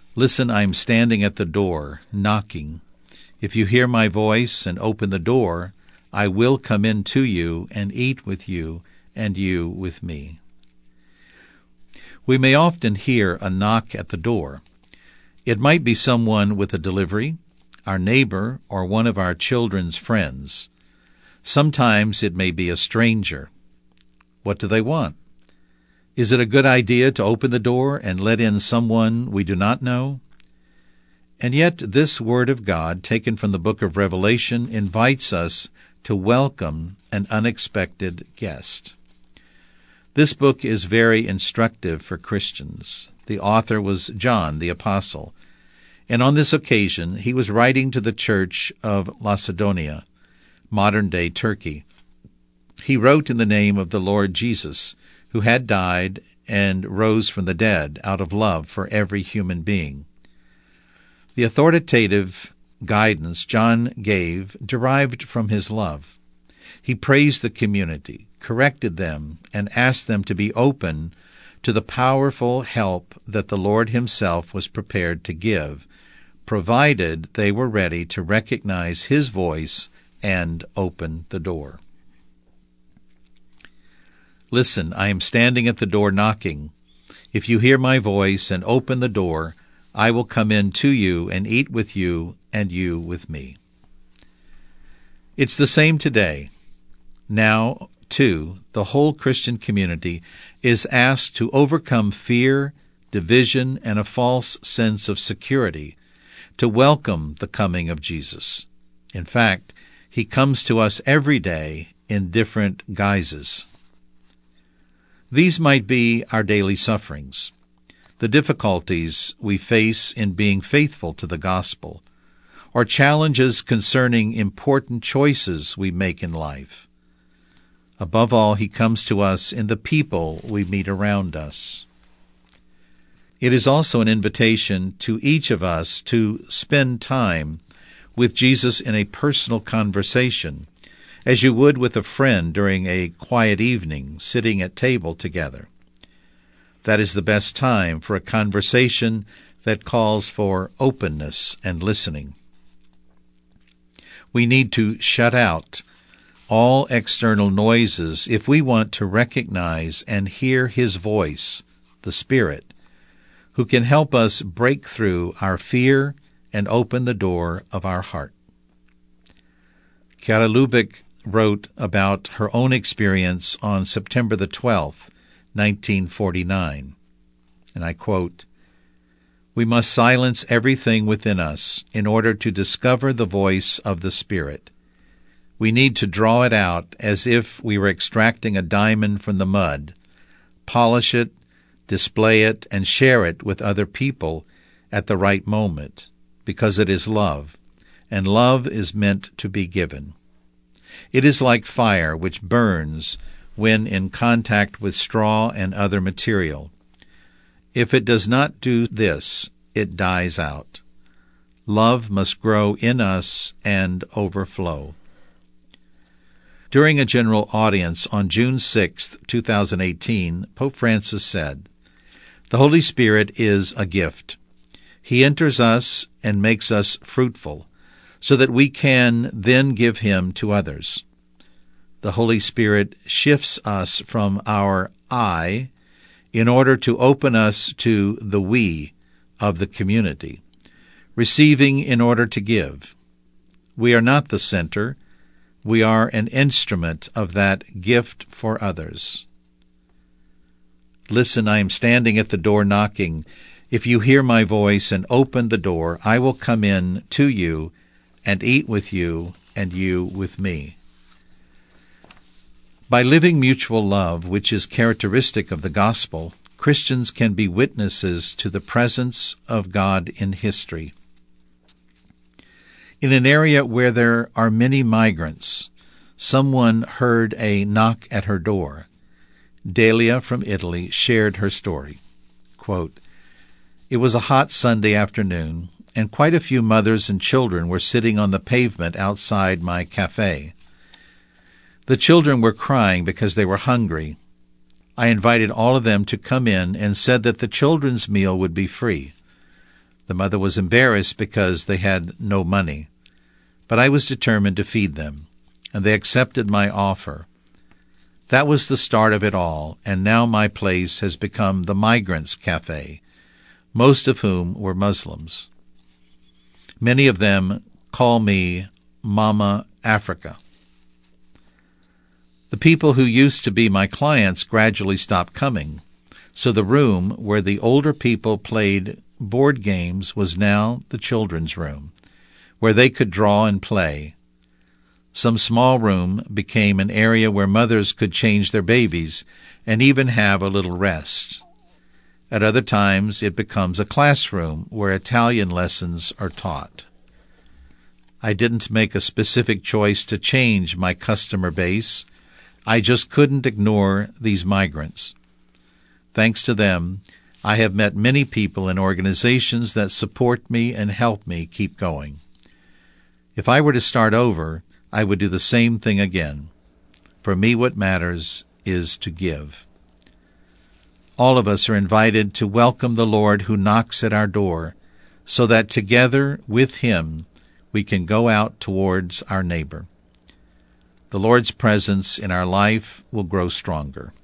Listen, I am standing at the door, knocking. If you hear my voice and open the door, I will come in to you and eat with you, and you with me. We may often hear a knock at the door. It might be someone with a delivery, our neighbor, or one of our children's friends. Sometimes it may be a stranger. What do they want? Is it a good idea to open the door and let in someone we do not know? And yet this Word of God, taken from the book of Revelation, invites us to welcome an unexpected guest. This book is very instructive for Christians. The author was John the Apostle, and on this occasion he was writing to the church of Lacedonia, modern-day Turkey. He wrote in the name of the Lord Jesus, who had died and rose from the dead out of love for every human being. The authoritative guidance John gave derived from his love. He praised the community, corrected them, and asked them to be open to the powerful help that the Lord himself was prepared to give, provided they were ready to recognize his voice and open the door. Listen, I am standing at the door knocking. If you hear my voice and open the door, I will come in to you and eat with you, and you with me. It's the same today. Now, too, the whole Christian community is asked to overcome fear, division, and a false sense of security, to welcome the coming of Jesus. In fact, he comes to us every day in different guises. These might be our daily sufferings, the difficulties we face in being faithful to the gospel, or challenges concerning important choices we make in life. Above all, he comes to us in the people we meet around us. It is also an invitation to each of us to spend time with Jesus in a personal conversation, as you would with a friend during a quiet evening, sitting at table together. That is the best time for a conversation that calls for openness and listening. We need to shut out all external noises if we want to recognize and hear his voice, the Spirit, who can help us break through our fear and open the door of our heart. Chiara Lubich wrote about her own experience on September the 12th, 1949, and I quote, "We must silence everything within us in order to discover the voice of the Spirit. We need to draw it out as if we were extracting a diamond from the mud, polish it, display it, and share it with other people at the right moment, because it is love, and love is meant to be given. It is like fire which burns when in contact with straw and other material. If it does not do this, it dies out. Love must grow in us and overflow." During a general audience on June 6, 2018, Pope Francis said, "The Holy Spirit is a gift. He enters us and makes us fruitful, so that we can then give him to others. The Holy Spirit shifts us from our I in order to open us to the we of the community, receiving in order to give. We are not the center. We are an instrument of that gift for others. Listen, I am standing at the door knocking. If you hear my voice and open the door, I will come in to you and eat with you, and you with me." By living mutual love, which is characteristic of the gospel, Christians can be witnesses to the presence of God in history. In an area where there are many migrants, someone heard a knock at her door. Delia from Italy shared her story. Quote, "It was a hot Sunday afternoon, and quite a few mothers and children were sitting on the pavement outside my cafe. The children were crying because they were hungry. I invited all of them to come in and said that the children's meal would be free. The mother was embarrassed because they had no money, but I was determined to feed them, and they accepted my offer. That was the start of it all, and now my place has become the Migrants' Cafe, most of whom were Muslims. Many of them call me Mama Africa. The people who used to be my clients gradually stopped coming, so the room where the older people played board games was now the children's room, where they could draw and play. Some small room became an area where mothers could change their babies and even have a little rest. At other times it becomes a classroom where Italian lessons are taught. I didn't make a specific choice to change my customer base. I just couldn't ignore these migrants. Thanks to them, I have met many people and organizations that support me and help me keep going. If I were to start over, I would do the same thing again. For me, what matters is to give. All of us are invited to welcome the Lord who knocks at our door, so that together with Him we can go out towards our neighbor. The Lord's presence in our life will grow stronger.